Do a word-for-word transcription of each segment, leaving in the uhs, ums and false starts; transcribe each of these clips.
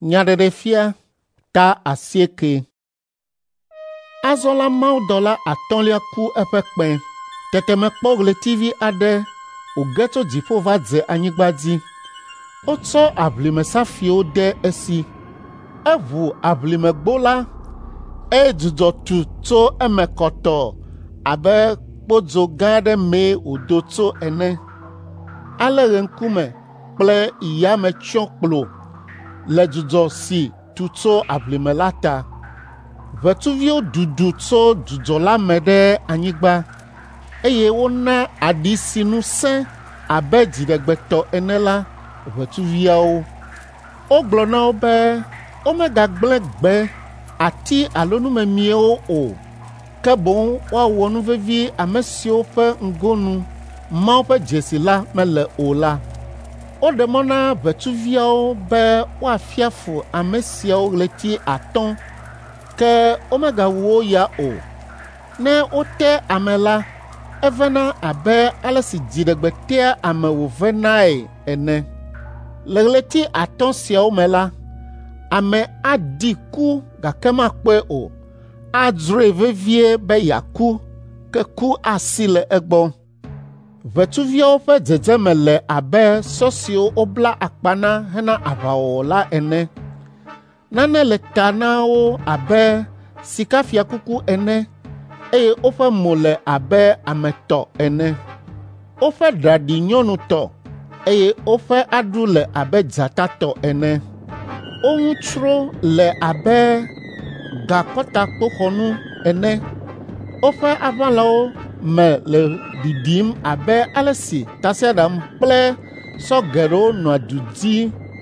Nyaɖeɖefia ta asieke. Azɔ la mawudɔla atɔ̃lia ku eƒe kpẽ. Tete mekpɔ ɣletivi aɖe wòge tso dziƒo va dze anyigba dzi. Wotsɔ aʋlimesafiwo de esi. Eʋu aʋlimegbo la eye dzudzɔ tu tso eme kɔtɔ abe kpodzo gã aɖe mee wòdo tso ene. Ale ɣe ŋkume kple yame tsyɔ kplo le dzudzɔ si tu tso aʋlime la ta. Ʋetsuviwo dudu tso dzudzɔ la me ɖe anyigba eye wona aɖi si ŋusẽ abe dziɖegbetɔ ene la ʋetsuviawo. Wogblɔ na wo be womegagblẽ gbe, ati alo numemiewo o, ke boŋ woawɔ nuvevi ame siwo ƒe ŋgonu Mawu ƒe dzesi la mele o la. Woɖe mɔ na ʋetsuviawo be woafia fu ame siawo ɣleti atɔ̃, ke womegawu wo ya o. Ne wote ame la, evena abe ale si dziɖegbe tea ame wòvenae ene. Le ɣleti atɔ̃ siawo me la, ame aɖi ku gake makpɔe o. Adzroe vevie be yeaku, ke ku asi le egbɔ. Ʋetsuviawo ƒe dzedzeme le abe sɔ siwo wobla akpa na hena aʋawɔwɔ la ene. Nane le ta na wo abe sikafiakuku ene eye woƒe mo le abe ametɔ ene. Woƒe ɖaɖi nyɔnutɔ eye woƒe aɖu le abe dzatatɔ ene. Wo ŋutsro le abe gakɔtakpoxɔnu ene. Woƒe aʋalawo me le ɖiɖim abe ale si tasiaɖam kple sɔ geɖewo nɔa du dzi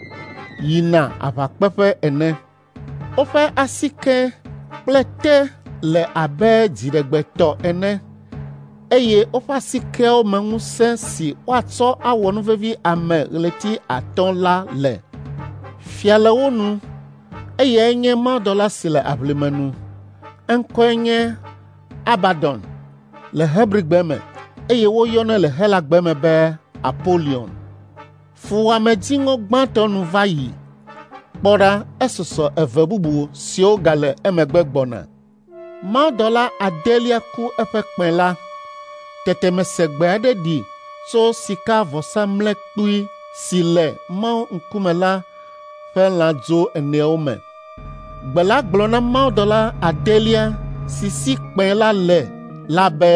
yina aʋakpeƒe ene. Woƒe asike kple te le abe dziɖegbetɔ ene eye woƒe asikewo me ŋusẽ si woatsɔ awɔ nuvevi ame ɣleti atɔ̃ la le. Fia le wo nu eye enye mawudɔla si le aʋlime nu. Eŋkɔe nye Abaddon le Hebrigbe me eye woyɔnɛ le Helagbe me be Apolion. Fuwɔamedziŋɔ gbãtɔ nu va yi. Kpɔ ɖa esusɔ eve bubu siwo gale emegbe gbɔna. Mawudɔla adelia ku eƒe kpẽ la. Tete mese gbe aɖe ɖi tso sika vɔsamlekpui si le Mawu ŋkume la ƒe lãdzo eneawo me. Gbe la gblɔ na mawudɔla adelia si si kpẽ la le la be,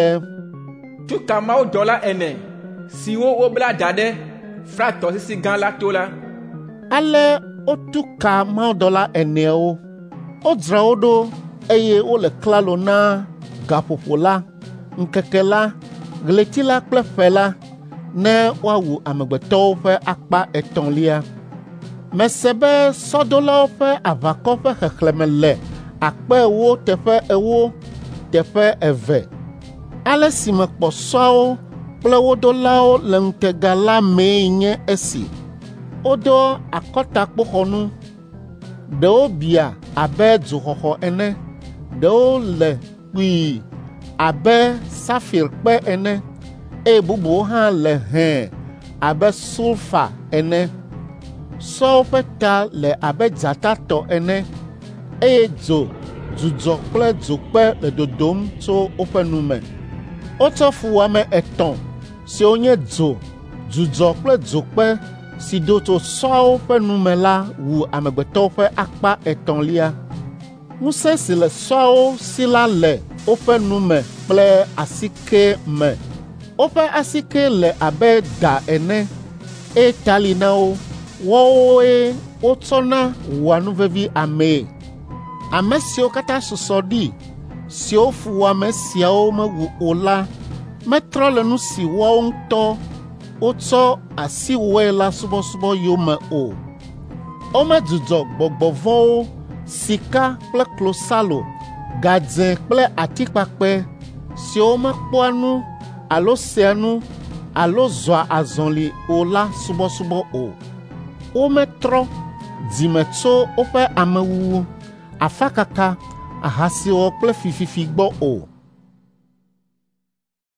tu ka mawudɔla ene siwo wobla da ɖe Frat tɔsisi gã la to la. Ale wotu ka mawudɔla eneawo. Wodzra wo ɖo eye wole klalo na gaƒoƒo la, ŋkeke la, ɣleti la kple ƒe la ne woawu amegbetɔwo ƒe akpa etɔ̃lia. Mese be sɔdolawo ƒe aʋakɔ ƒe xexlẽme le akpe ewo teƒe ewo teƒe eve. Ale si mekpɔ sɔawo kple wo dolawo le ŋutega la mee nye esi. Wodo akɔtakpoxɔnu, ɖewo bia abe dzoxɔxɔ ene, ɖewo le kpui abe safir kpe ene eye bubuwo hã le hẽ abe sulfa ene. Sɔwo ƒe ta le abe dzatatɔ ene eye dzo, dzudzɔ kple dzokpe le dodom tso woƒe nu me. Wotsɔ fuwɔame etɔ̃ siwo nye dzo, dzudzɔ kple dzokpe si do tso sɔawo ƒe nu me la wu amegbetɔwo ƒe akpa etɔ̃lia. Ŋusẽ si le sɔawo si la le woƒe nu me kple asike me. Woƒe asike le abe da ene eye ta li na wo. Woawoe wotsɔna wɔa nuvevi amee. Ame siwo katã susɔ ɖi siwo fuwɔame siawo mewu o la metrɔ le nu si woawo ŋutɔ wotsɔ asi wɔe la subɔsubɔ yome o. Womedzudzɔ gbɔgbɔ vɔ̃wo, sika kple klosalo, gadze kple atikpakpɛ siwo mekpɔa nu alo sea nu alo zɔa azɔli o la subɔsubɔ o. Wometrɔ dzime tso woƒe amewuwu, afakaka, ahasiwɔ kple fififi gbɔ o.